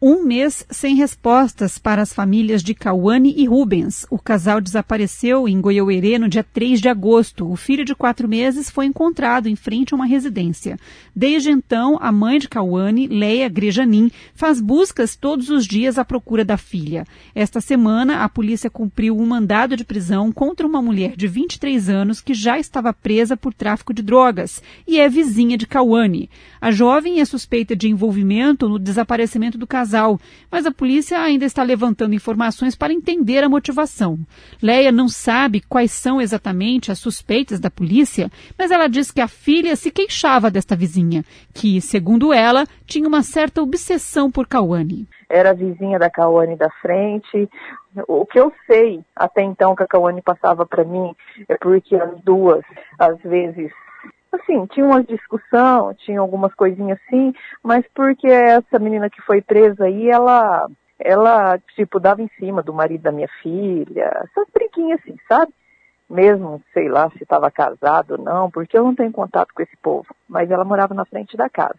Um mês sem respostas para as famílias de Cauane e Rubens. O casal desapareceu em Goiauerê no dia 3 de agosto. O filho de 4 meses foi encontrado em frente a uma residência. Desde então, a mãe de Cauane, Leia Grejanin, faz buscas todos os dias à procura da filha. Esta semana, a polícia cumpriu um mandado de prisão contra uma mulher de 23 anos que já estava presa por tráfico de drogas e é vizinha de Cauane. A jovem é suspeita de envolvimento no desaparecimento do casal, mas a polícia ainda está levantando informações para entender a motivação. Leia não sabe quais são exatamente as suspeitas da polícia, mas ela diz que a filha se queixava desta vizinha, que, segundo ela, tinha uma certa obsessão por Cauane. Era a vizinha da Cauane da frente. O que eu sei até então que a Cauane passava para mim é porque as duas, às vezes, assim, tinha uma discussão, tinha algumas coisinhas assim, mas porque essa menina que foi presa aí, ela tipo, dava em cima do marido da minha filha, essas briguinhas assim, sabe? Mesmo, sei lá, se estava casado ou não, porque eu não tenho contato com esse povo, mas ela morava na frente da casa.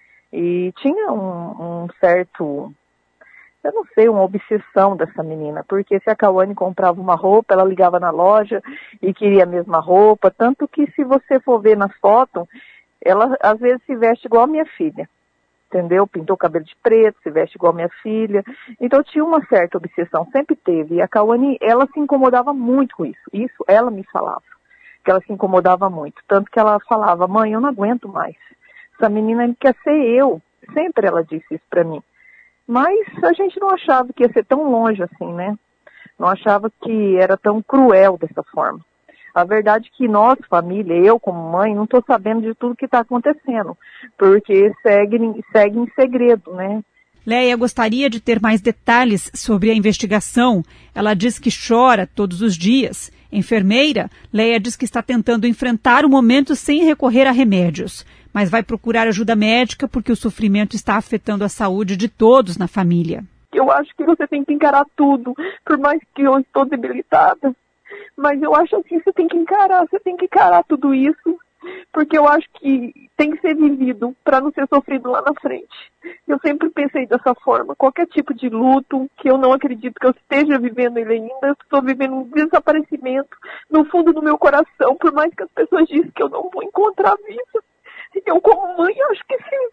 E tinha um certo, eu não sei, uma obsessão dessa menina, porque se a Cauane comprava uma roupa, ela ligava na loja e queria a mesma roupa, tanto que se você for ver nas fotos, ela às vezes se veste igual a minha filha, entendeu? Pintou o cabelo de preto, se veste igual a minha filha, então tinha uma certa obsessão, sempre teve, e a Cauane, ela se incomodava muito com isso ela me falava, que ela se incomodava muito, tanto que ela falava, mãe, eu não aguento mais, essa menina quer ser eu, sempre ela disse isso pra mim. Mas a gente não achava que ia ser tão longe assim, né? Não achava que era tão cruel dessa forma. A verdade é que nós, família, eu como mãe, não estou sabendo de tudo que está acontecendo, porque segue em segredo, né? Leia gostaria de ter mais detalhes sobre a investigação. Ela diz que chora todos os dias. Enfermeira, Leia diz que está tentando enfrentar o momento sem recorrer a remédios, mas vai procurar ajuda médica porque o sofrimento está afetando a saúde de todos na família. Eu acho que você tem que encarar tudo, por mais que eu estou debilitada, mas eu acho assim, você tem que encarar tudo isso, porque eu acho que tem que ser vivido para não ser sofrido lá na frente. Eu sempre pensei dessa forma, qualquer tipo de luto, que eu não acredito que eu esteja vivendo ele ainda, eu estou vivendo um desaparecimento no fundo do meu coração, por mais que as pessoas dizem que eu não vou encontrar vida. Eu como mãe acho que sim,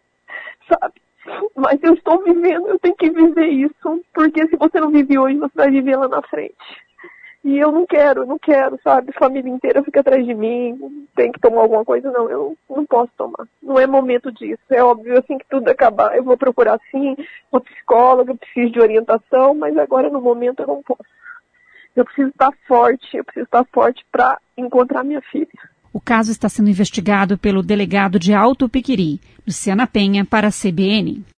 sabe? Mas eu estou vivendo, eu tenho que viver isso, porque se você não vive hoje, você vai viver lá na frente. E eu não quero, sabe? A família inteira fica atrás de mim, tem que tomar alguma coisa. Não, eu não posso tomar. Não é momento disso. É óbvio, assim que tudo acabar, eu vou procurar sim uma psicóloga, eu preciso de orientação, mas agora no momento eu não posso. Eu preciso estar forte para encontrar minha filha. O caso está sendo investigado pelo delegado de Alto Piquiri, Luciana Penha, para a CBN.